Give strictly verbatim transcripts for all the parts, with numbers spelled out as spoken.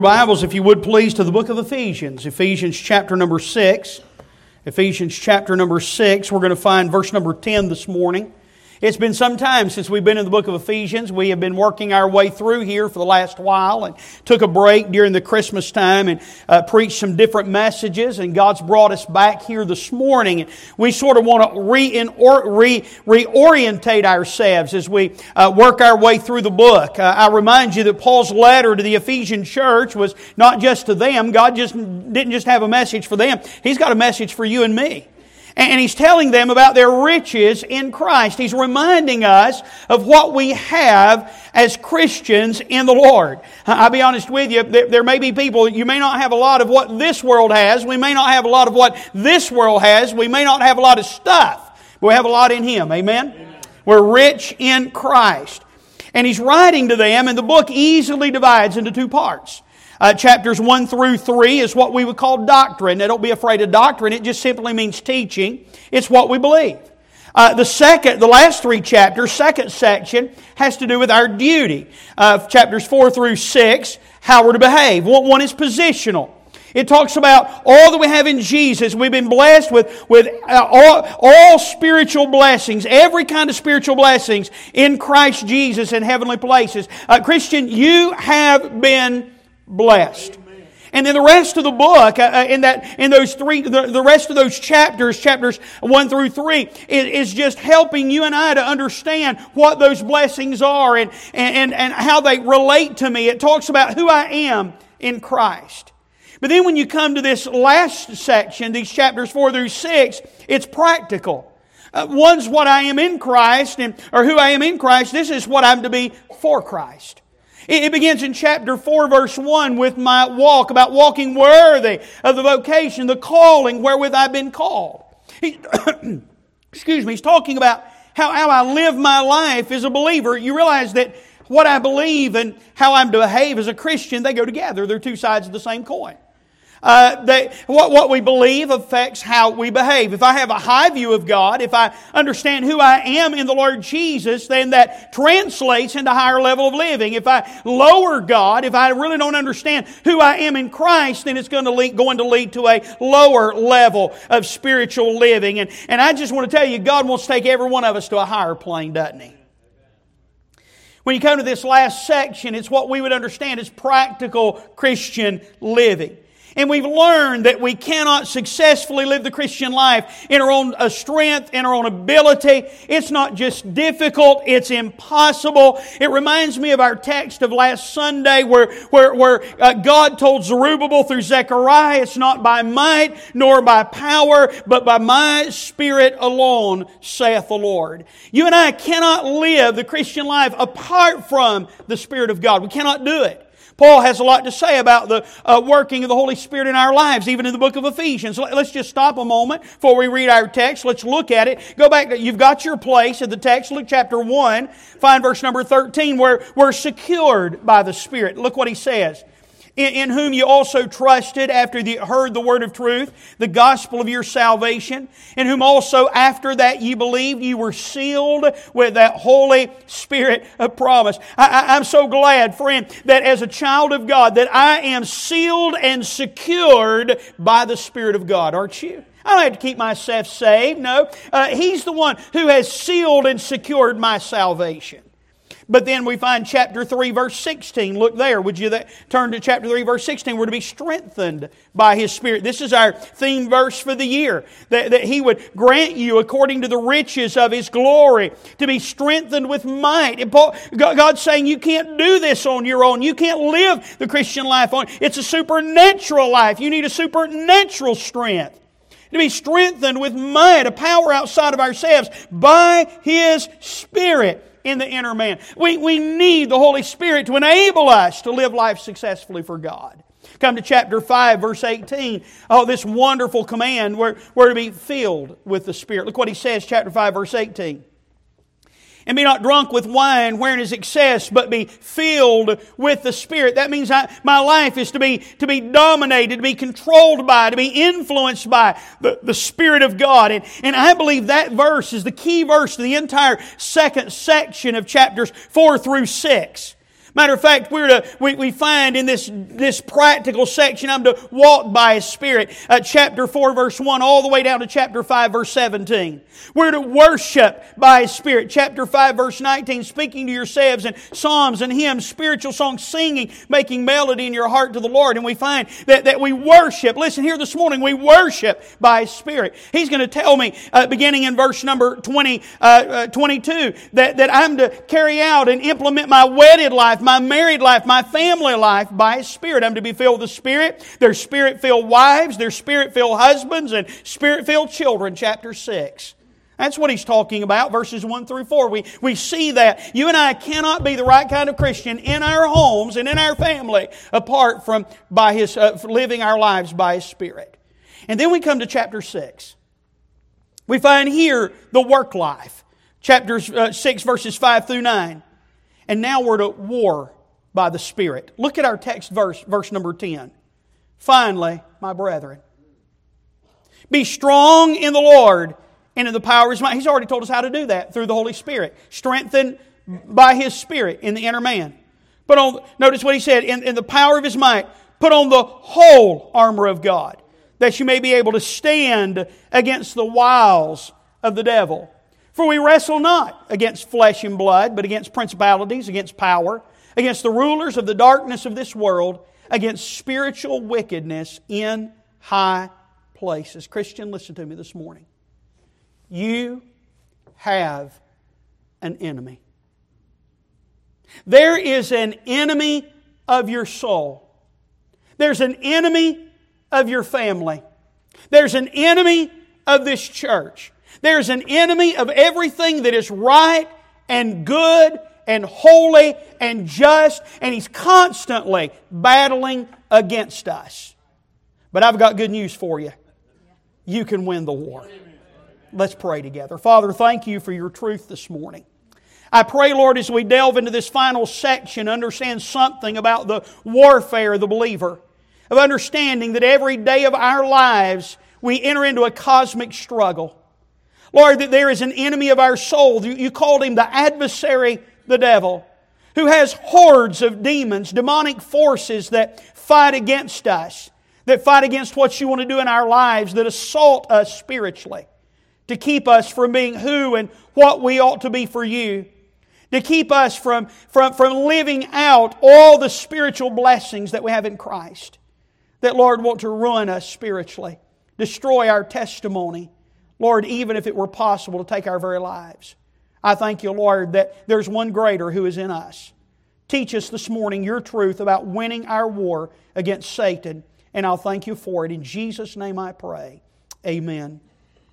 Bibles, if you would please, to the book of Ephesians. Ephesians chapter number six. Ephesians chapter number six. We're going to find verse number ten this morning. It's been some time since we've been in the book of Ephesians. We have been working our way through here for the last while and took a break during the Christmas time and uh, preached some different messages, and God's brought us back here this morning. We sort of want to re- re- reorientate ourselves as we uh, work our way through the book. Uh, I remind you that Paul's letter to the Ephesian church was not just to them. God just didn't just have a message for them. He's got a message for you and me. And He's telling them about their riches in Christ. He's reminding us of what we have as Christians in the Lord. I'll be honest with you, there may be people, you may not have a lot of what this world has. We may not have a lot of what this world has. We may not have a lot of stuff. But we have a lot in Him. Amen? Amen. We're rich in Christ. And He's writing to them, and the book easily divides into two parts. Uh, chapters one through three is what we would call doctrine. Now, don't be afraid of doctrine. It just simply means teaching. It's what we believe. Uh, the second, the last three chapters, second section, has to do with our duty. Uh, chapters four through six, how we're to behave. One, one is positional. It talks about all that we have in Jesus. We've been blessed with, with uh, all, all spiritual blessings, every kind of spiritual blessings in Christ Jesus in heavenly places. Uh, Christian, you have been blessed. Amen. And then the rest of the book, uh, in that, in those three, the, the rest of those chapters, chapters one through three, is, is just helping you and I to understand what those blessings are and, and, and how they relate to me. It talks about who I am in Christ. But then when you come to this last section, these chapters four through six, it's practical. Uh, one's what I am in Christ, and or who I am in Christ. This is what I'm to be for Christ. It begins in chapter four, verse one, with my walk, about walking worthy of the vocation, the calling wherewith I've been called. He, excuse me, he's talking about how, how I live my life as a believer. You realize that what I believe and how I'm to behave as a Christian, they go together. They're two sides of the same coin. Uh, they, what, what we believe affects how we behave. If I have a high view of God, if I understand who I am in the Lord Jesus, then that translates into a higher level of living. If I lower God, if I really don't understand who I am in Christ, then it's going to lead, going to lead to a lower level of spiritual living. And, and I just want to tell you, God wants to take every one of us to a higher plane, doesn't He? When you come to this last section, it's what we would understand as practical Christian living. And we've learned that we cannot successfully live the Christian life in our own strength, in our own ability. It's not just difficult, it's impossible. It reminds me of our text of last Sunday where, where, where uh, God told Zerubbabel through Zechariah, it's not by might nor by power, but by my Spirit alone, saith the Lord. You and I cannot live the Christian life apart from the Spirit of God. We cannot do it. Paul has a lot to say about the uh, working of the Holy Spirit in our lives, even in the book of Ephesians. Let's just stop a moment before we read our text. Let's look at it. Go back to, you've got your place at the text, Luke chapter one, find verse number thirteen, where we're secured by the Spirit. Look what he says. In, in whom you also trusted after you heard the word of truth, the gospel of your salvation, in whom also after that ye believed, you were sealed with that Holy Spirit of promise. I, I, I'm so glad, friend, that as a child of God, that I am sealed and secured by the Spirit of God, aren't you? I don't have to keep myself saved, no. Uh, He's the one who has sealed and secured my salvation. But then we find chapter three, verse sixteen. Look there. Would you that, turn to chapter three, verse sixteen? We're to be strengthened by His Spirit. This is our theme verse for the year. That, that He would grant you, according to the riches of His glory, to be strengthened with might. And Paul, God's saying you can't do this on your own. You can't live the Christian life on. It's a supernatural life. You need a supernatural strength. To be strengthened with might, a power outside of ourselves, by His Spirit in the inner man. We, we need the Holy Spirit to enable us to live life successfully for God. Come to chapter five, verse eighteen. Oh, this wonderful command. We're, we're to be filled with the Spirit. Look what he says, chapter five, verse eighteen. And be not drunk with wine wherein is excess, but be filled with the Spirit. That means I, my life is to be, to be dominated, to be controlled by, to be influenced by the, the Spirit of God. And, and I believe that verse is the key verse to the entire second section of chapters four through six. Matter of fact, we're to, we, we find in this, this practical section, I'm to walk by His Spirit. Uh, chapter four, verse one, all the way down to chapter five, verse seventeen. We're to worship by His Spirit. Chapter five, verse nineteen, speaking to yourselves in psalms and hymns, spiritual songs, singing, making melody in your heart to the Lord. And we find that, that we worship. Listen, here this morning, we worship by His Spirit. He's going to tell me, uh, beginning in verse number twenty, uh, uh, twenty-two, that, that I'm to carry out and implement my wedded life, my married life, my family life by His Spirit. I'm to be filled with the Spirit. There's Spirit-filled wives, there's Spirit-filled husbands, and Spirit-filled children, chapter six. That's what he's talking about, verses one through four. We, we see that you and I cannot be the right kind of Christian in our homes and in our family apart from by His uh, living our lives by His Spirit. And then we come to chapter six. We find here the work life. Chapter uh, six, verses five through nine. And now we're to war by the Spirit. Look at our text verse, verse number ten. Finally, my brethren, be strong in the Lord and in the power of His might. He's already told us how to do that through the Holy Spirit. Strengthened by His Spirit in the inner man. Put on, notice what He said, in, in the power of His might, put on the whole armor of God, that you may be able to stand against the wiles of the devil. For we wrestle not against flesh and blood, but against principalities, against power, against the rulers of the darkness of this world, against spiritual wickedness in high places. Christian, listen to me this morning. You have an enemy. There is an enemy of your soul. There's an enemy of your family. There's an enemy of this church. There's an enemy of everything that is right and good and holy and just, and he's constantly battling against us. But I've got good news for you. You can win the war. Let's pray together. Father, thank You for Your truth this morning. I pray, Lord, as we delve into this final section, understand something about the warfare of the believer, of understanding that every day of our lives we enter into a cosmic struggle. Lord, that there is an enemy of our soul. You called him the adversary, the devil, who has hordes of demons, demonic forces that fight against us, that fight against what You want to do in our lives, that assault us spiritually, to keep us from being who and what we ought to be for You, to keep us from, from, from living out all the spiritual blessings that we have in Christ, that, Lord, want to ruin us spiritually, destroy our testimony, Lord, even if it were possible to take our very lives. I thank You, Lord, that there's one greater who is in us. Teach us this morning Your truth about winning our war against Satan, and I'll thank You for it. In Jesus' name I pray. Amen.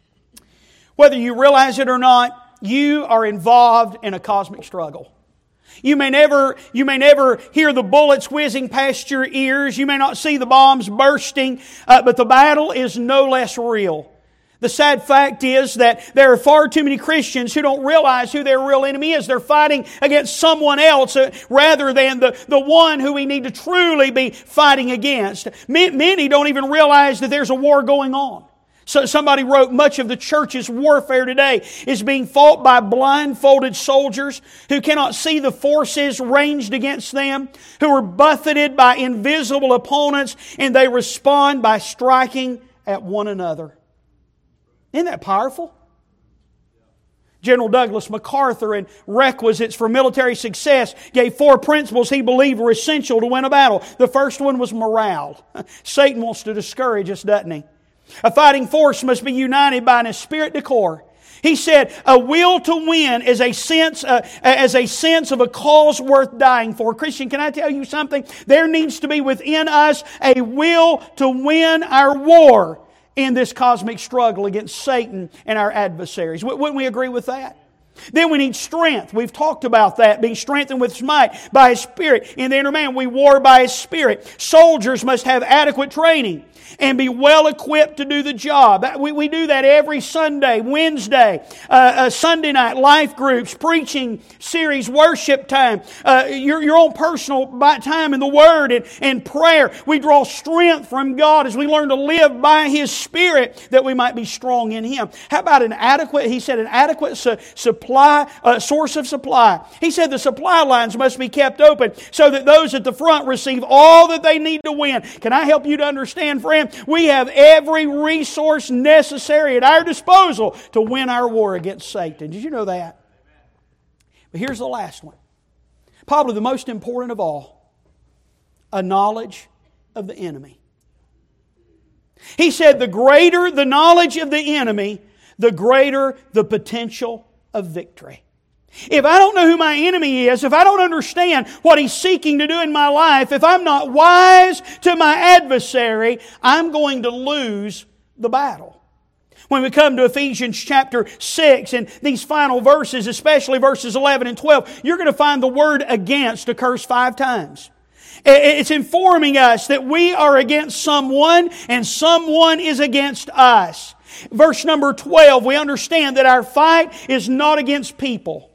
Whether you realize it or not, you are involved in a cosmic struggle. You may never, you may never hear the bullets whizzing past your ears. You may not see the bombs bursting, uh, but the battle is no less real. The sad fact is that there are far too many Christians who don't realize who their real enemy is. They're fighting against someone else uh, rather than the, the one who we need to truly be fighting against. Many don't even realize that there's a war going on. So somebody wrote, much of the church's warfare today is being fought by blindfolded soldiers who cannot see the forces ranged against them, who are buffeted by invisible opponents, and they respond by striking at one another. Isn't that powerful? General Douglas MacArthur, in Requisites for Military Success, gave four principles he believed were essential to win a battle. The first one was morale. Satan wants to discourage us, doesn't he? A fighting force must be united by an esprit de corps. He said, a will to win is a sense, uh, as a sense of a cause worth dying for. Christian, can I tell you something? There needs to be within us a will to win our war in this cosmic struggle against Satan and our adversaries. Wouldn't we agree with that? Then we need strength. We've talked about that, being strengthened with His might by His Spirit. In the inner man, we war by His Spirit. Soldiers must have adequate training and be well equipped to do the job. We, we do that every Sunday, Wednesday, uh, uh, Sunday night, life groups, preaching series, worship time, uh, your, your own personal time in the Word and, and prayer. We draw strength from God as we learn to live by His Spirit that we might be strong in Him. How about an adequate, he said, an adequate su- supply supply, uh, source of supply. He said the supply lines must be kept open so that those at the front receive all that they need to win. Can I help you to understand, friend? We have every resource necessary at our disposal to win our war against Satan. Did you know that? But here's the last one. Probably the most important of all. A knowledge of the enemy. He said the greater the knowledge of the enemy, the greater the potential of victory. If I don't know who my enemy is, if I don't understand what he's seeking to do in my life, if I'm not wise to my adversary, I'm going to lose the battle. When we come to Ephesians chapter six and these final verses, especially verses eleven and twelve, you're going to find the word against occurs five times. It's informing us that we are against someone and someone is against us. Verse number twelve, we understand that our fight is not against people.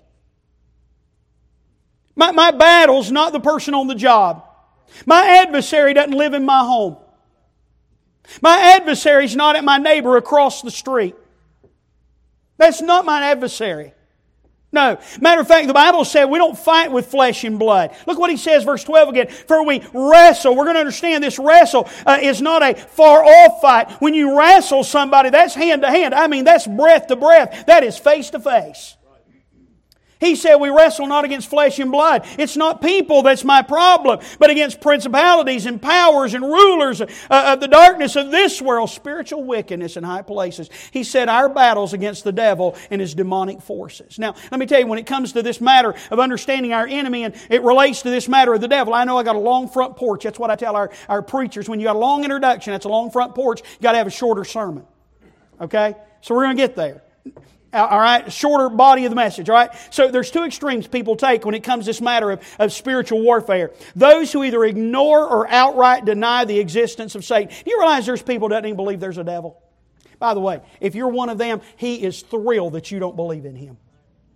My, my battle's not the person on the job. My adversary doesn't live in my home. My adversary's not at my neighbor across the street. That's not my adversary. No. Matter of fact, the Bible said we don't fight with flesh and blood. Look what he says, verse twelve again. For we wrestle. We're going to understand this wrestle uh, is not a far-off fight. When you wrestle somebody, that's hand to hand. I mean, that's breath to breath. That is face to face. He said we wrestle not against flesh and blood. It's not people that's my problem, but against principalities and powers and rulers uh, of the darkness of this world, spiritual wickedness in high places. He said our battle's against the devil and his demonic forces. Now, let me tell you, when it comes to this matter of understanding our enemy and it relates to this matter of the devil, I know I got a long front porch. That's what I tell our, our preachers. When you got a long introduction, that's a long front porch, you got to have a shorter sermon. Okay? So we're going to get there. All right, shorter body of the message, all right? So there's two extremes people take when it comes to this matter of, of spiritual warfare. Those who either ignore or outright deny the existence of Satan. Do you realize there's people that don't even believe there's a devil? By the way, if you're one of them, he is thrilled that you don't believe in him.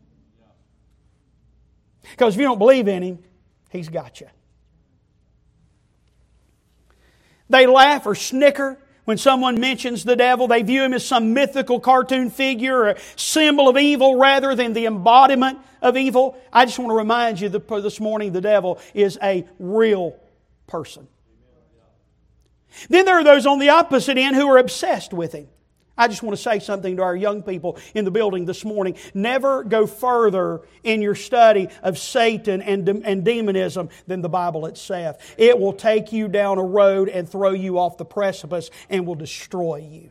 Because if you don't believe in him, he's got you. They laugh or snicker when someone mentions the devil. They view him as some mythical cartoon figure or a symbol of evil rather than the embodiment of evil. I just want to remind you that this morning the devil is a real person. Then there are those on the opposite end who are obsessed with him. I just want to say something to our young people in the building this morning. Never go further in your study of Satan and, and demonism than the Bible itself. It will take you down a road and throw you off the precipice and will destroy you.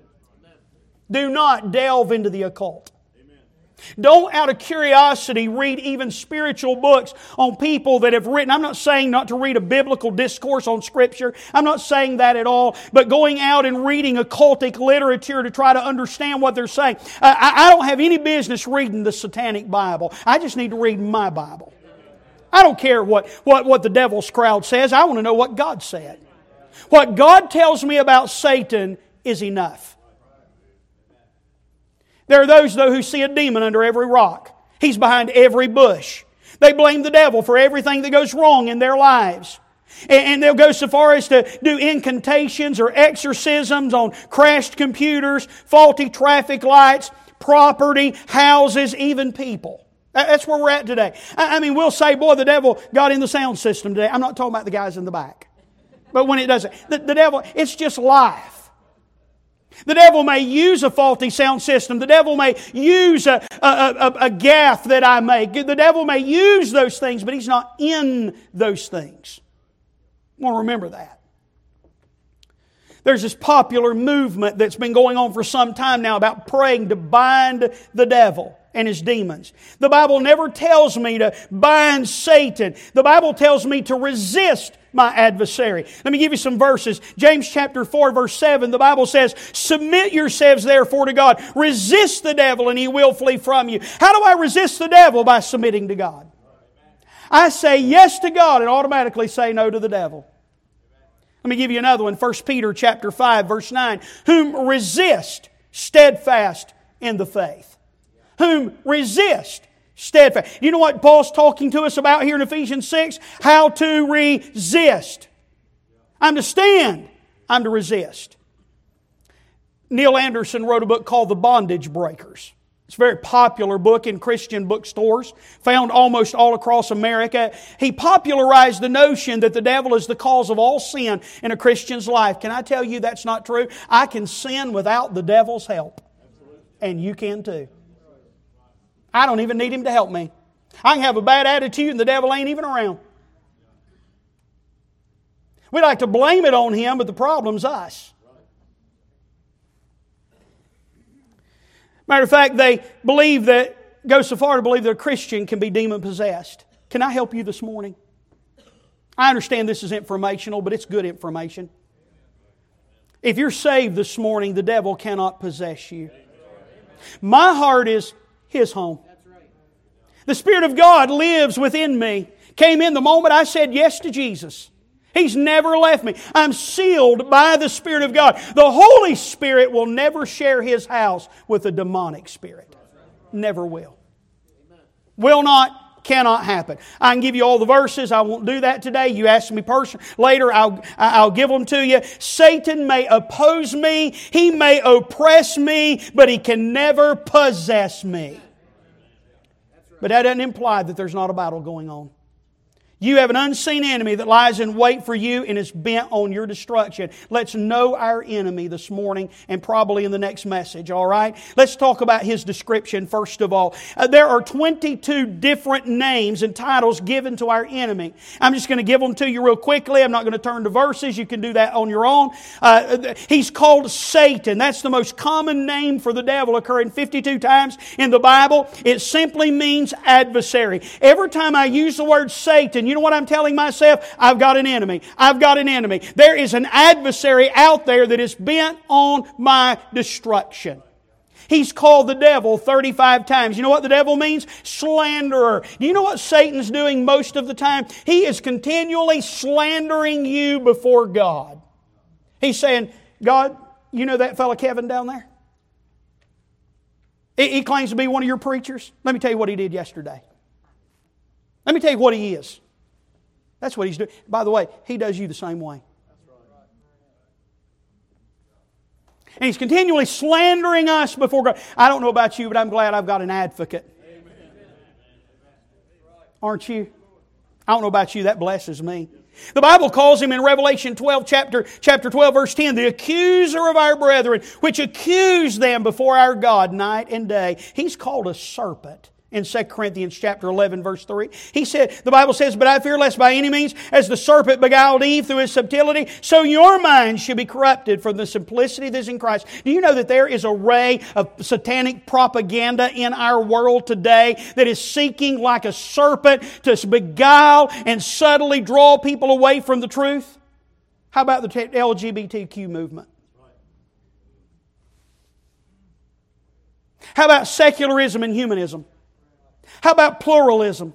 Do not delve into the occult. Don't, out of curiosity, read even spiritual books on people that have written. I'm not saying not to read a biblical discourse on Scripture. I'm not saying that at all. But going out and reading occultic literature to try to understand what they're saying. Uh, I, I don't have any business reading the Satanic Bible. I just need to read my Bible. I don't care what, what, what the devil's crowd says. I want to know what God said. What God tells me about Satan is enough. There are those, though, who see a demon under every rock. He's behind every bush. They blame the devil for everything that goes wrong in their lives. And they'll go so far as to do incantations or exorcisms on crashed computers, faulty traffic lights, property, houses, even people. That's where we're at today. I mean, we'll say, boy, the devil got in the sound system today. I'm not talking about the guys in the back. But when it doesn't, the, the devil, it's just life. The devil may use a faulty sound system. The devil may use a, a, a, a gaffe that I make. The devil may use those things, but he's not in those things. I want to remember that. There's this popular movement that's been going on for some time now about praying to bind the devil and his demons. The Bible never tells me to bind Satan. The Bible tells me to resist my adversary. Let me give you some verses. James chapter four verse seven, the Bible says, submit yourselves therefore to God. Resist the devil and he will flee from you. How do I resist the devil? By submitting to God. I say yes to God and automatically say no to the devil. Let me give you another one. First Peter chapter five verse nine. Whom resist steadfast in the faith. Whom resist steadfast. You know what Paul's talking to us about here in Ephesians six? How to resist. I'm to stand. I'm to resist. Neil Anderson wrote a book called The Bondage Breakers. It's a very popular book in Christian bookstores, found almost all across America. He popularized the notion that the devil is the cause of all sin in a Christian's life. Can I tell you that's not true? I can sin without the devil's help. And you can too. I don't even need him to help me. I can have a bad attitude and the devil ain't even around. We like to blame it on him, but the problem's us. Matter of fact, they believe that, go so far to believe that a Christian can be demon-possessed. Can I help you this morning? I understand this is informational, but it's good information. If you're saved this morning, the devil cannot possess you. My heart is His home. The Spirit of God lives within me. Came in the moment I said yes to Jesus. He's never left me. I'm sealed by the Spirit of God. The Holy Spirit will never share His house with a demonic spirit. Never will. Will not, cannot happen. I can give you all the verses. I won't do that today. You ask me person later, I'll, I'll give them to you. Satan may oppose me. He may oppress me, but he can never possess me. But that doesn't imply that there's not a battle going on. You have an unseen enemy that lies in wait for you and is bent on your destruction. Let's know our enemy this morning and probably in the next message, all right? Let's talk about his description first of all. Uh, there are twenty-two different names and titles given to our enemy. I'm just going to give them to you real quickly. I'm not going to turn to verses. You can do that on your own. Uh, he's called Satan. That's the most common name for the devil, occurring fifty-two times in the Bible. It simply means adversary. Every time I use the word Satan, you know what I'm telling myself? I've got an enemy. I've got an enemy. There is an adversary out there that is bent on my destruction. He's called the devil thirty-five times. You know what the devil means? Slanderer. Do you know what Satan's doing most of the time? He is continually slandering you before God. He's saying, God, you know that fella Kevin down there? He claims to be one of your preachers. Let me tell you what he did yesterday. Let me tell you what he is. That's what he's doing. By the way, he does you the same way. And he's continually slandering us before God. I don't know about you, but I'm glad I've got an advocate. Aren't you? I don't know about you, that blesses me. The Bible calls him in Revelation twelve, chapter, chapter twelve, verse ten, the accuser of our brethren, which accuse them before our God night and day. He's called a serpent. In Second Corinthians chapter eleven, verse three. He said, the Bible says, but I fear lest by any means, as the serpent beguiled Eve through his subtlety, so your minds should be corrupted from the simplicity that is in Christ. Do you know that there is a ray of satanic propaganda in our world today that is seeking like a serpent to beguile and subtly draw people away from the truth? How about the L G B T Q movement? How about secularism and humanism? How about pluralism?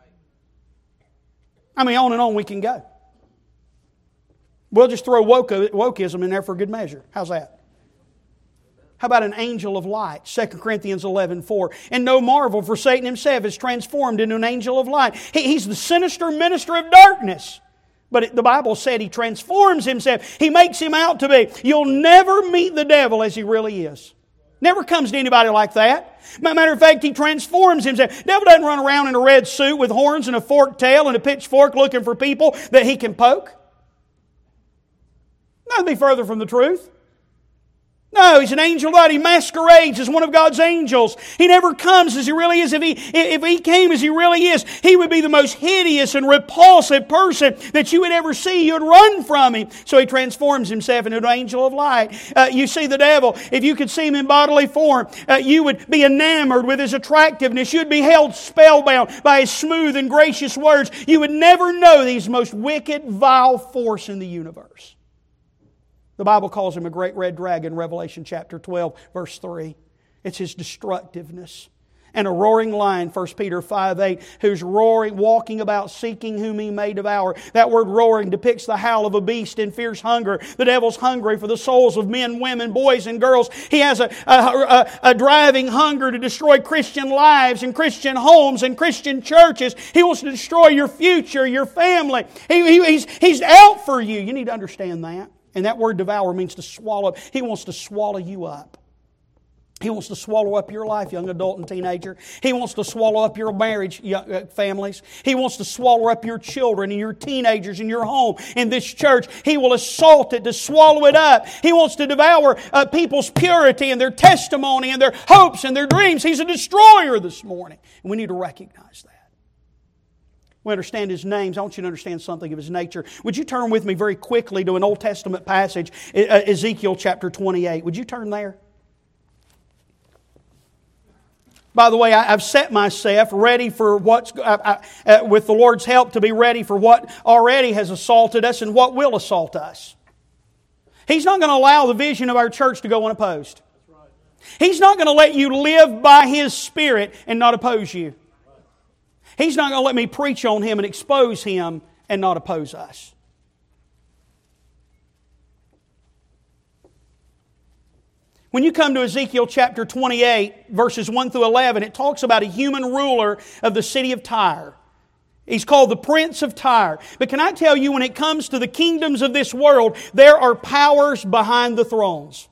I mean, on and on we can go. We'll just throw woke, wokeism in there for good measure. How's that? How about an angel of light? Second Corinthians eleven four. And no marvel, for Satan himself is transformed into an angel of light. He, he's the sinister minister of darkness. But it, the Bible said he transforms himself. He makes him out to be. You'll never meet the devil as he really is. Never comes to anybody like that. Matter of fact, he transforms himself. The devil doesn't run around in a red suit with horns and a forked tail and a pitchfork looking for people that he can poke. Nothing be further from the truth. No, he's an angel of light. He masquerades as one of God's angels. He never comes as he really is. If he, if he came as he really is, he would be the most hideous and repulsive person that you would ever see. You would run from him. So he transforms himself into an angel of light. Uh, you see the devil, if you could see him in bodily form, uh, you would be enamored with his attractiveness. You'd be held spellbound by his smooth and gracious words. You would never know that he's the most wicked, vile force in the universe. The Bible calls him a great red dragon, Revelation chapter twelve, verse three. It's his destructiveness. And a roaring lion, First Peter five eight, who's roaring, walking about, seeking whom he may devour. That word roaring depicts the howl of a beast in fierce hunger. The devil's hungry for the souls of men, women, boys, and girls. He has a, a, a, a driving hunger to destroy Christian lives and Christian homes and Christian churches. He wants to destroy your future, your family. He, he, he's, he's out for you. You need to understand that. And that word devour means to swallow. He wants to swallow you up. He wants to swallow up your life, young adult and teenager. He wants to swallow up your marriage, young families. He wants to swallow up your children and your teenagers in your home, in this church. He will assault it to swallow it up. He wants to devour uh, people's purity and their testimony and their hopes and their dreams. He's a destroyer this morning. And we need to recognize that. We understand His names. I want you to understand something of His nature. Would you turn with me very quickly to an Old Testament passage, Ezekiel chapter twenty-eight. Would you turn there? By the way, I've set myself ready for what's, uh, uh, with the Lord's help, to be ready for what already has assaulted us and what will assault us. He's not going to allow the vision of our church to go unopposed. He's not going to let you live by His Spirit and not oppose you. He's not going to let me preach on Him and expose Him and not oppose us. When you come to Ezekiel chapter twenty-eight, verses one through eleven, it talks about a human ruler of the city of Tyre. He's called the Prince of Tyre. But can I tell you, when it comes to the kingdoms of this world, there are powers behind the thrones.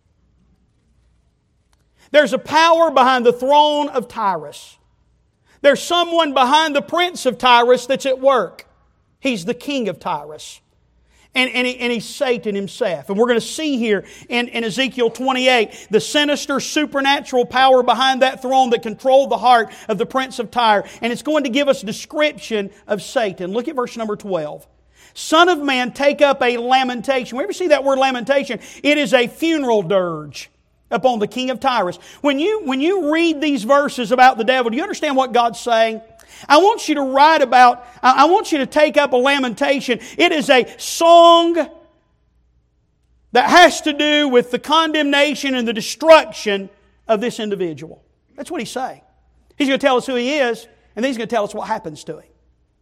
There's a power behind the throne of Tyrus. There's someone behind the Prince of Tyrus that's at work. He's the king of Tyrus. And, and, he, and he's Satan himself. And we're going to see here in, in Ezekiel twenty-eight the sinister supernatural power behind that throne that controlled the heart of the Prince of Tyre. And it's going to give us a description of Satan. Look at verse number twelve. Son of man, take up a lamentation. We ever see that word lamentation? It is a funeral dirge upon the king of Tyrus. When you, when you read these verses about the devil, do you understand what God's saying? I want you to write about, I want you to take up a lamentation. It is a song that has to do with the condemnation and the destruction of this individual. That's what he's saying. He's going to tell us who he is, and then he's going to tell us what happens to him.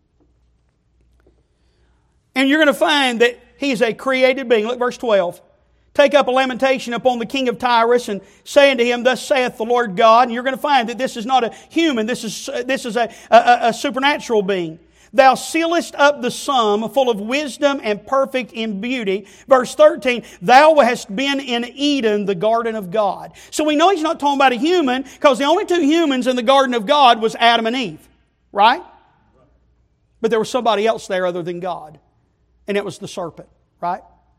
And you're going to find that he is a created being. Look, verse twelve. Take up a lamentation upon the king of Tyrus, and say unto him, Thus saith the Lord God. And you're going to find that this is not a human, this is, this is a, a, a supernatural being. Thou sealest up the sum, full of wisdom and perfect in beauty. Verse thirteen, Thou hast been in Eden, the garden of God. So we know he's not talking about a human, because the only two humans in the garden of God was Adam and Eve. Right? But there was somebody else there other than God. And it was the serpent. Right?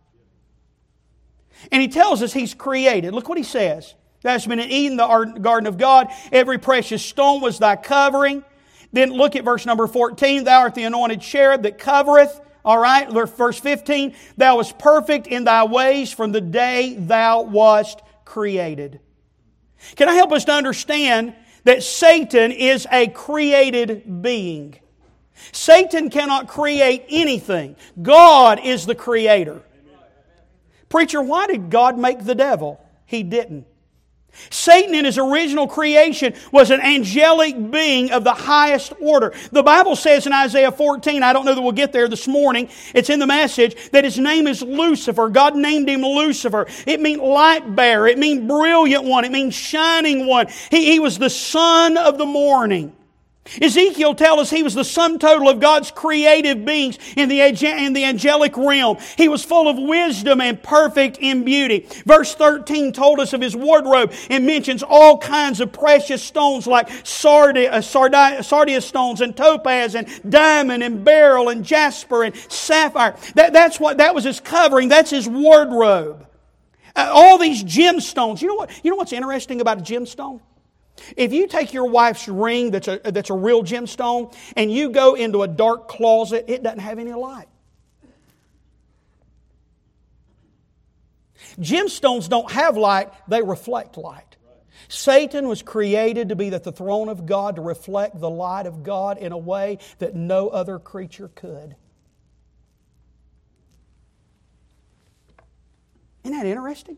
And he tells us he's created. Look what he says. Thou hast been in Eden, the garden of God. Every precious stone was thy covering. Then look at verse number fourteen. Thou art the anointed cherub that covereth. All right. Verse fifteen. Thou wast perfect in thy ways from the day thou wast created. Can I help us to understand that Satan is a created being? Satan cannot create anything. God is the creator. Preacher, why did God make the devil? He didn't. Satan in his original creation was an angelic being of the highest order. The Bible says in Isaiah fourteen, I don't know that we'll get there this morning, it's in the message, that his name is Lucifer. God named him Lucifer. It means light bearer. It means brilliant one. It means shining one. He, he was the son of the morning. Ezekiel tells us he was the sum total of God's creative beings in the, in the angelic realm. He was full of wisdom and perfect in beauty. Verse thirteen told us of his wardrobe and mentions all kinds of precious stones like sardius, sardius stones and topaz and diamond and beryl and jasper and sapphire. That, that's what, that was his covering. That's his wardrobe. Uh, all these gemstones. You know what? You know what's interesting about a gemstone? If you take your wife's ring that's a, that's a real gemstone and you go into a dark closet, it doesn't have any light. Gemstones don't have light, they reflect light. Satan was created to be at the throne of God to reflect the light of God in a way that no other creature could. Isn't that interesting?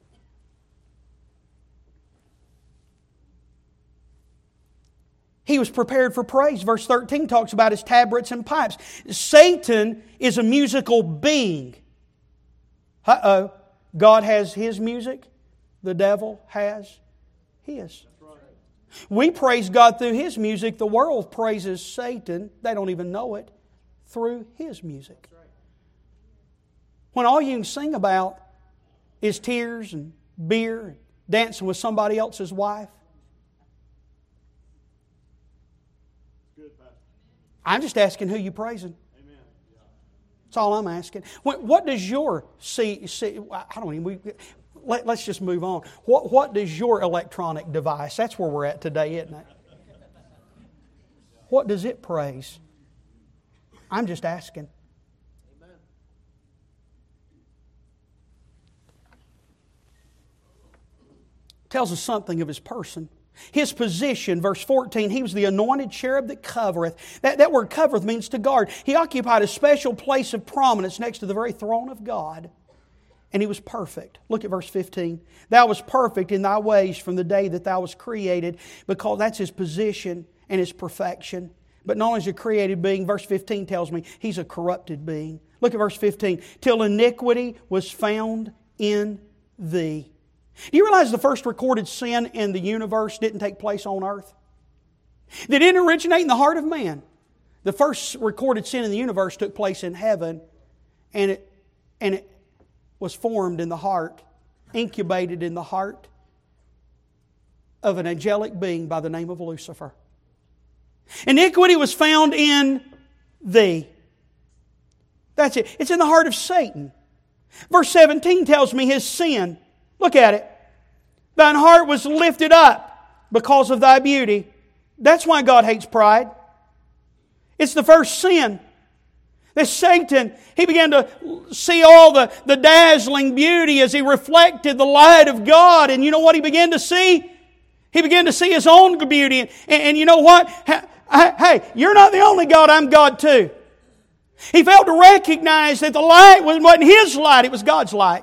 He was prepared for praise. Verse thirteen talks about his tabrets and pipes. Satan is a musical being. Uh-oh. God has his music. The devil has his. We praise God through his music. The world praises Satan. They don't even know it. Through his music. When all you can sing about is tears and beer and dancing with somebody else's wife? I'm just asking who you praising. That's all I'm asking. What, what does your see? see I don't even. We, let, let's just move on. What What does your electronic device? That's where we're at today, isn't it? What does it praise? I'm just asking. Amen. Tells us something of His person. His position, verse fourteen, He was the anointed cherub that covereth. That, that word covereth means to guard. He occupied a special place of prominence next to the very throne of God. And He was perfect. Look at verse fifteen. Thou wast perfect in thy ways from the day that thou wast created, because that's His position and His perfection. But not only is He a created being, verse fifteen tells me He's a corrupted being. Look at verse fifteen. Till iniquity was found in thee. Do you realize the first recorded sin in the universe didn't take place on earth? They didn't originate in the heart of man. The first recorded sin in the universe took place in heaven, and it, and it was formed in the heart, incubated in the heart of an angelic being by the name of Lucifer. Iniquity was found in thee. That's it. It's in the heart of Satan. Verse seventeen tells me his sin. Look at it. Thine heart was lifted up because of thy beauty. That's why God hates pride. It's the first sin. That Satan, he began to see all the, the dazzling beauty as he reflected the light of God. And you know what he began to see? He began to see his own beauty. And, and you know what? Hey, you're not the only God, I'm God too. He failed to recognize that the light wasn't his light, it was God's light.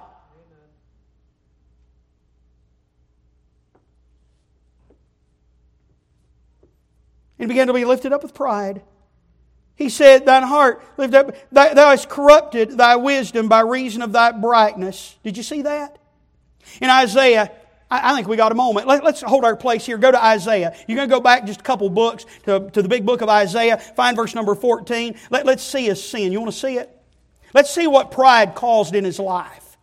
And began to be lifted up with pride. He said, thine heart, lift up, thou, thou hast corrupted thy wisdom by reason of thy brightness. Did you see that? In Isaiah, I, I think we got a moment. Let, let's hold our place here. Go to Isaiah. You're going to go back just a couple books to, to the big book of Isaiah. Find verse number fourteen. Let, let's see his sin. You want to see it? Let's see what pride caused in his life.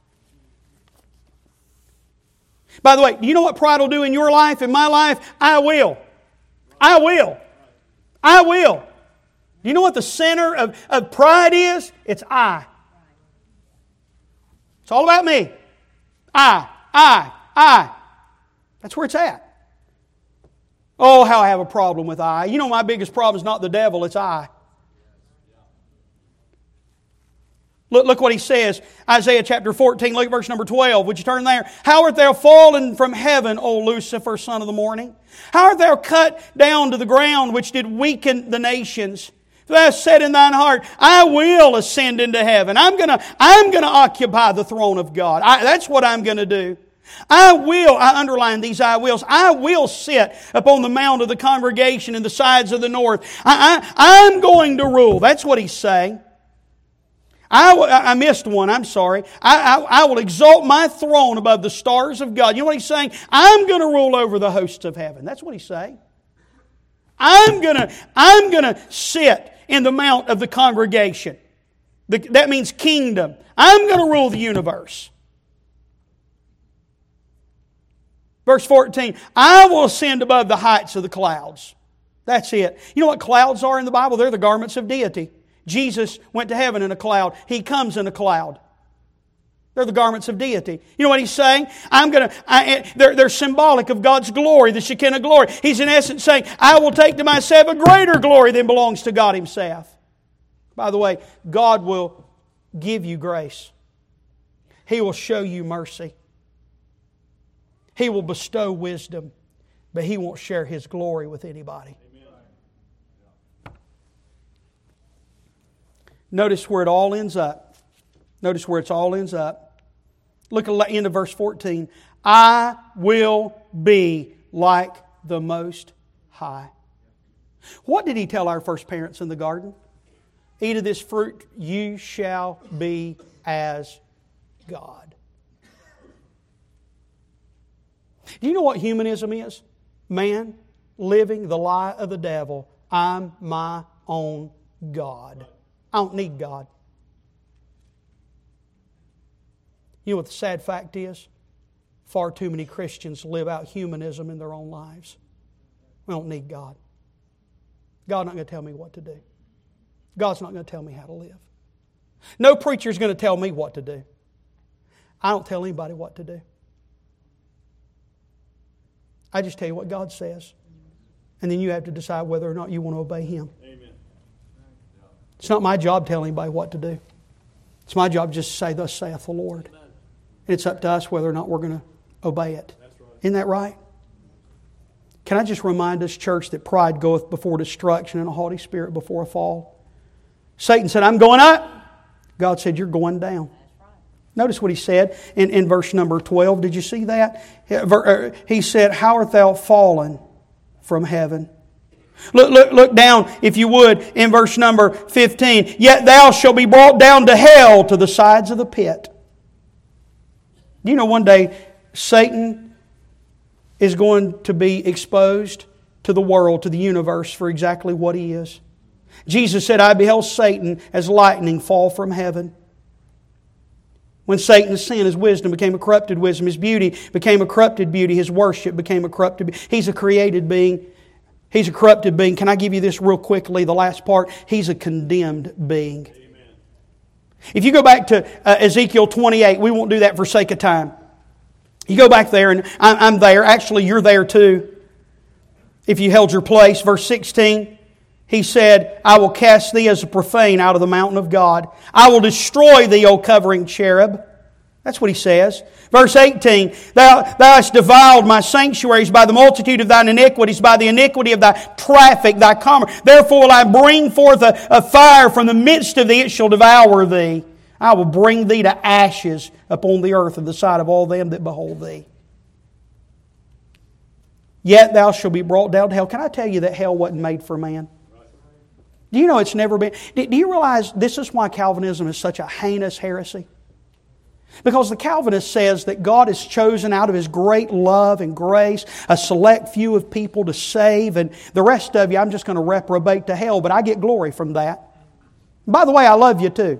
By the way, do you know what pride will do in your life, in my life? I will. I will. I will. You know what the center of, of pride is? It's I. It's all about me. I, I, I. That's where it's at. Oh, how I have a problem with I. You know my biggest problem is not the devil, it's I. Look, look what he says. Isaiah chapter fourteen, look at verse number twelve. Would you turn there? How art thou fallen from heaven, O Lucifer, son of the morning? How art thou cut down to the ground, which did weaken the nations? Thou hast said in thine heart, I will ascend into heaven. I'm going to I'm gonna occupy the throne of God. I, that's what I'm going to do. I will, I underline these I wills, I will sit upon the mount of the congregation in the sides of the north. I, I, I'm going to rule. That's what he's saying. I, I missed one, I'm sorry. I, I, I will exalt my throne above the stars of God. You know what he's saying? I'm going to rule over the hosts of heaven. That's what he's saying. I'm going to I'm going to sit in the mount of the congregation. The, that means kingdom. I'm going to rule the universe. Verse fourteen, I will ascend above the heights of the clouds. That's it. You know what clouds are in the Bible? They're the garments of deity. Jesus went to heaven in a cloud. He comes in a cloud. They're the garments of deity. You know what he's saying? I'm going to. They're, they're symbolic of God's glory, the Shekinah glory. He's in essence saying, I will take to myself a greater glory than belongs to God Himself. By the way, God will give you grace. He will show you mercy. He will bestow wisdom, but He won't share His glory with anybody. Notice where it all ends up. Notice where it all ends up. Look at the end of verse fourteen. I will be like the Most High. What did He tell our first parents in the garden? Eat of this fruit, you shall be as God. Do you know what humanism is? Man living the lie of the devil. I'm my own God. I don't need God. You know what the sad fact is? Far too many Christians live out humanism in their own lives. We don't need God. God's not going to tell me what to do. God's not going to tell me how to live. No preacher is going to tell me what to do. I don't tell anybody what to do. I just tell you what God says. And then you have to decide whether or not you want to obey Him. Amen. It's not my job telling anybody what to do. It's my job just to say, thus saith the Lord. And it's up to us whether or not we're going to obey it. That's right. Isn't that right? Can I just remind us, church, that pride goeth before destruction and a haughty spirit before a fall. Satan said, I'm going up. God said, you're going down. Notice what he said in, in verse number twelve. Did you see that? He said, how art thou fallen from heaven? Look, look, look down, if you would, in verse number fifteen. Yet thou shalt be brought down to hell, to the sides of the pit. Do you know one day Satan is going to be exposed to the world, to the universe, for exactly what he is? Jesus said, I beheld Satan as lightning fall from heaven. When Satan's sin, his wisdom became a corrupted wisdom. His beauty became a corrupted beauty. His worship became a corrupted beauty. He's a created being. He's a corrupted being. Can I give you this real quickly, the last part? He's a condemned being. Amen. If you go back to uh, Ezekiel twenty-eight, we won't do that for sake of time. You go back there, and I'm, I'm there. Actually, you're there too. If you held your place. Verse sixteen. He said, I will cast thee as a profane out of the mountain of God. I will destroy thee, O covering cherub. That's what he says. Verse eighteen, Thou, thou hast defiled my sanctuaries by the multitude of thine iniquities, by the iniquity of thy traffic, thy commerce. Therefore will I bring forth a, a fire from the midst of thee, it shall devour thee. I will bring thee to ashes upon the earth in the sight of all them that behold thee. Yet thou shalt be brought down to hell. Can I tell you that hell wasn't made for man? Do you know it's never been... Do you realize this is why Calvinism is such a heinous heresy? Because the Calvinist says that God has chosen out of His great love and grace a select few of people to save, and the rest of you I'm just going to reprobate to hell, but I get glory from that. By the way, I love you too.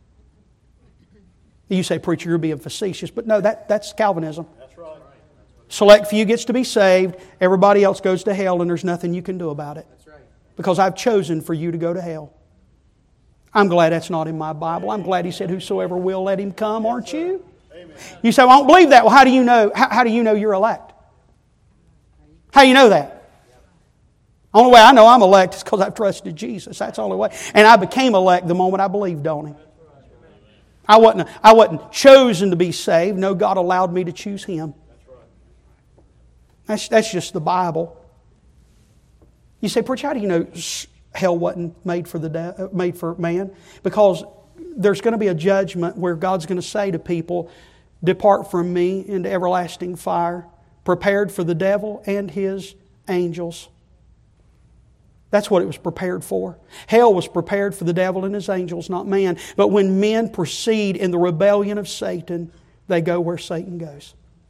You say, preacher, you're being facetious, but no, that, that's Calvinism. That's right. Select few gets to be saved, everybody else goes to hell, and there's nothing you can do about it. Because I've chosen for you to go to hell. I'm glad that's not in my Bible. I'm glad He said, whosoever will, let him come, aren't you? Amen. You say, well, I don't believe that. Well, how do you know? How, how do you know you're elect? How do you know that? The only way I know I'm elect is because I've trusted Jesus. That's the only way. And I became elect the moment I believed on Him. I wasn't, I wasn't chosen to be saved. No, God allowed me to choose Him. That's, that's just the Bible. You say, preacher, how do you know hell wasn't made for the de- made for man? Because there's going to be a judgment where God's going to say to people, depart from me into everlasting fire, prepared for the devil and his angels. That's what it was prepared for. Hell was prepared for the devil and his angels, not man. But when men proceed in the rebellion of Satan, they go where Satan goes.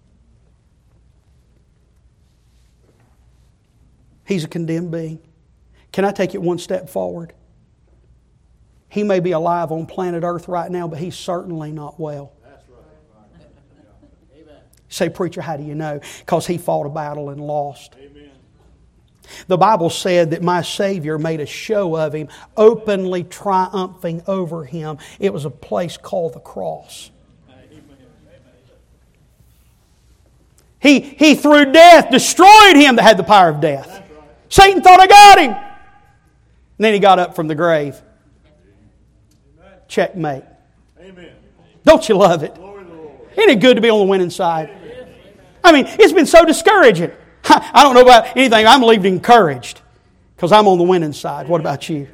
He's a condemned being. Can I take it one step forward? He may be alive on planet Earth right now, but he's certainly not well. That's right. Amen. Say, preacher, how do you know? Because he fought a battle and lost. Amen. The Bible said that my Savior made a show of Him, openly triumphing over Him. It was a place called the cross. He, he through death destroyed him that had the power of death. Satan thought, I got him. And then he got up from the grave. Checkmate. Amen. Don't you love it? Isn't it good to be on the winning side? I mean, it's been so discouraging. I don't know about anything. I'm leaving encouraged because I'm on the winning side. What about you?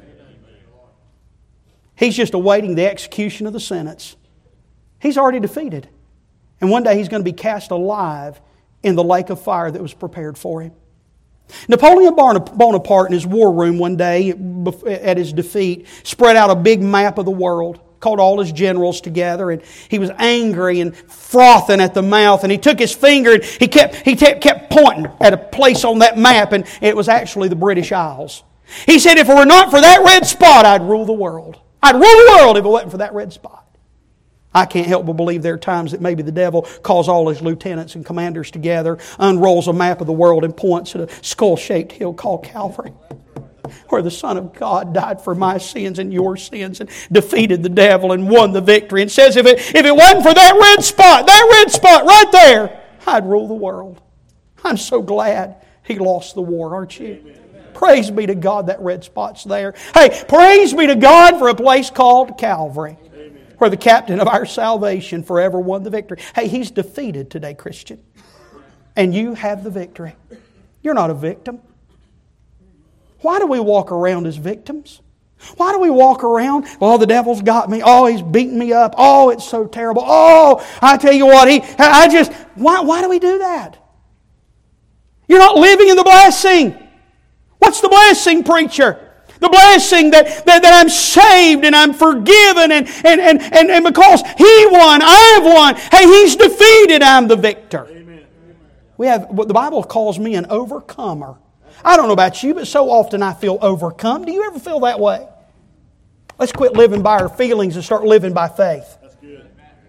He's just awaiting the execution of the sentence. He's already defeated. And one day he's going to be cast alive in the lake of fire that was prepared for him. Napoleon Bonaparte in his war room one day at his defeat spread out a big map of the world, called all his generals together, and he was angry and frothing at the mouth, and he took his finger and he kept, he kept pointing at a place on that map, and it was actually the British Isles. He said, if it were not for that red spot, I'd rule the world. I'd rule the world if it wasn't for that red spot. I can't help but believe there are times that maybe the devil calls all his lieutenants and commanders together, unrolls a map of the world and points at a skull-shaped hill called Calvary, where the Son of God died for my sins and your sins and defeated the devil and won the victory. And says if it, if it wasn't for that red spot, that red spot right there, I'd rule the world. I'm so glad He lost the war, aren't you? Amen. Praise be to God that red spot's there. Hey, praise be to God for a place called Calvary, amen, where the captain of our salvation forever won the victory. Hey, He's defeated today, Christian. And you have the victory. You're not a victim. Why do we walk around as victims? Why do we walk around? Well, the devil's got me. Oh, he's beating me up. Oh, it's so terrible. Oh, I tell you what, he, I just, why, why do we do that? You're not living in the blessing. What's the blessing, preacher? The blessing that, that, that I'm saved and I'm forgiven and, and, and, and, and because He won, I've won. Hey, He's defeated, I'm the victor. Amen. We have what the Bible calls me an overcomer. I don't know about you, but so often I feel overcome. Do you ever feel that way? Let's quit living by our feelings and start living by faith. That's good.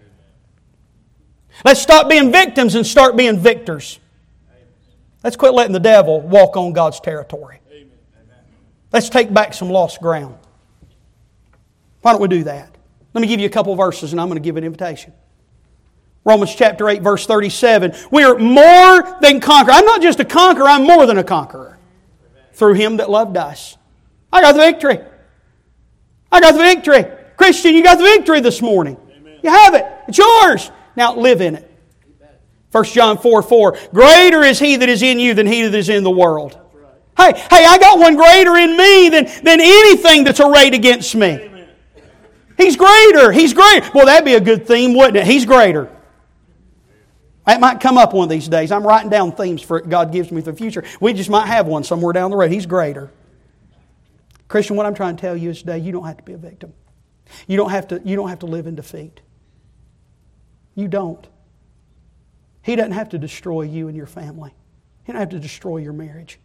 Let's stop being victims and start being victors. Let's quit letting the devil walk on God's territory. Let's take back some lost ground. Why don't we do that? Let me give you a couple of verses and I'm going to give an invitation. Romans chapter eight, verse thirty-seven. We are more than conquerors. I'm not just a conqueror, I'm more than a conqueror. Through Him that loved us. I got the victory. I got the victory. Christian, you got the victory this morning. Amen. You have it. It's yours. Now live in it. First John four four. Greater is He that is in you than he that is in the world. Hey, hey, I got one greater in me than, than anything that's arrayed against me. Amen. He's greater. He's greater. Well, that'd be a good theme, wouldn't it? He's greater. That might come up one of these days. I'm writing down themes for it God gives me for the future. We just might have one somewhere down the road. He's greater. Christian, what I'm trying to tell you is today, you don't have to be a victim. You don't have to, you don't have to live in defeat. You don't. He doesn't have to destroy you and your family. He doesn't have to destroy your marriage.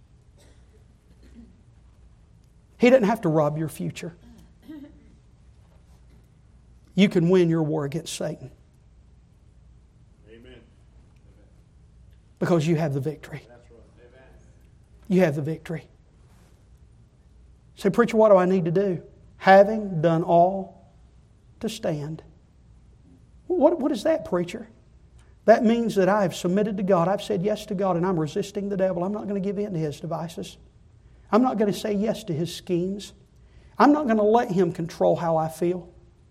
He doesn't have to rob your future. You can win your war against Satan. Amen. Because you have the victory. That's right. Amen. You have the victory. Say, preacher, what do I need to do? Having done all to stand. What, what is that, preacher? That means that I have submitted to God. I've said yes to God and I'm resisting the devil. I'm not going to give in to his devices. I'm not going to say yes to his schemes. I'm not going to let him control how I feel.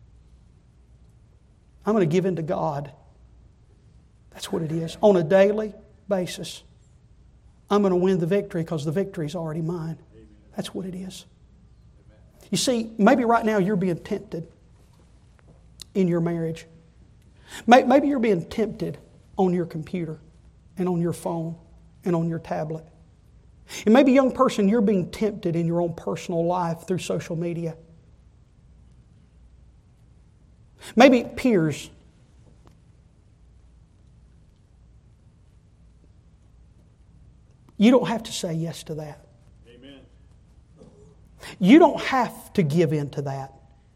I'm going to give in to God. That's what it is. On a daily basis, I'm going to win the victory because the victory is already mine. That's what it is. You see, maybe right now you're being tempted in your marriage. Maybe you're being tempted on your computer and on your phone and on your tablet. And maybe, young person, you're being tempted in your own personal life through social media. Maybe peers. You don't have to say yes to that. Amen. You don't have to give in to that.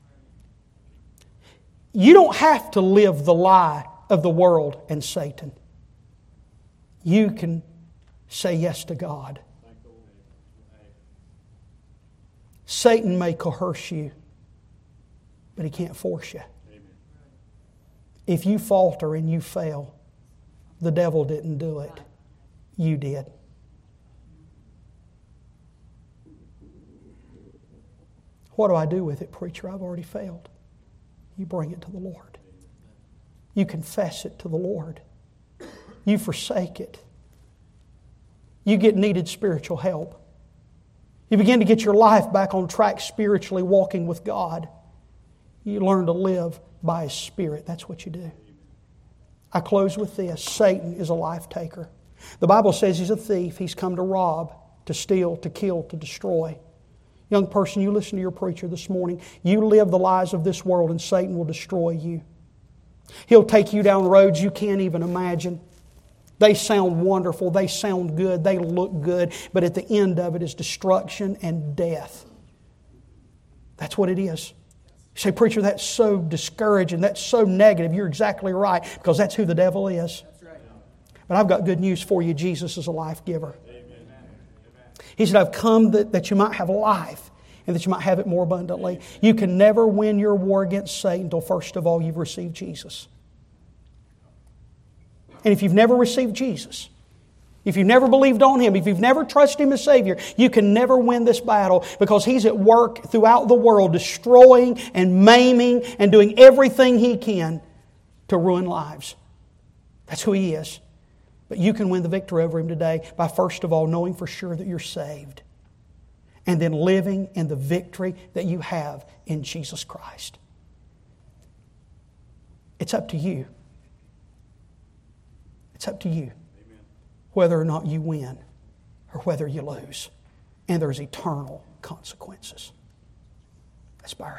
You don't have to live the lie of the world and Satan. You can say yes to God. Satan may coerce you, but he can't force you. Amen. If you falter and you fail, the devil didn't do it. You did. What do I do with it, preacher? I've already failed. You bring it to the Lord. You confess it to the Lord. You forsake it. You get needed spiritual help. You begin to get your life back on track spiritually, walking with God. You learn to live by His Spirit. That's what you do. I close with this. Satan is a life taker. The Bible says he's a thief. He's come to rob, to steal, to kill, to destroy. Young person, you listen to your preacher this morning. You live the lies of this world and Satan will destroy you. He'll take you down roads you can't even imagine. They sound wonderful. They sound good. They look good. But at the end of it is destruction and death. That's what it is. You say, preacher, that's so discouraging, that's so negative. You're exactly right, because that's who the devil is. But I've got good news for you. Jesus is a life giver. He said, I've come that, that you might have life and that you might have it more abundantly. You can never win your war against Satan until first of all you've received Jesus. And if you've never received Jesus, if you've never believed on Him, if you've never trusted Him as Savior, you can never win this battle, because He's at work throughout the world destroying and maiming and doing everything He can to ruin lives. That's who He is. But you can win the victory over Him today by first of all knowing for sure that you're saved, and then living in the victory that you have in Jesus Christ. It's up to you. It's up to you whether or not you win or whether you lose. And there's eternal consequences. Let's bow our heads.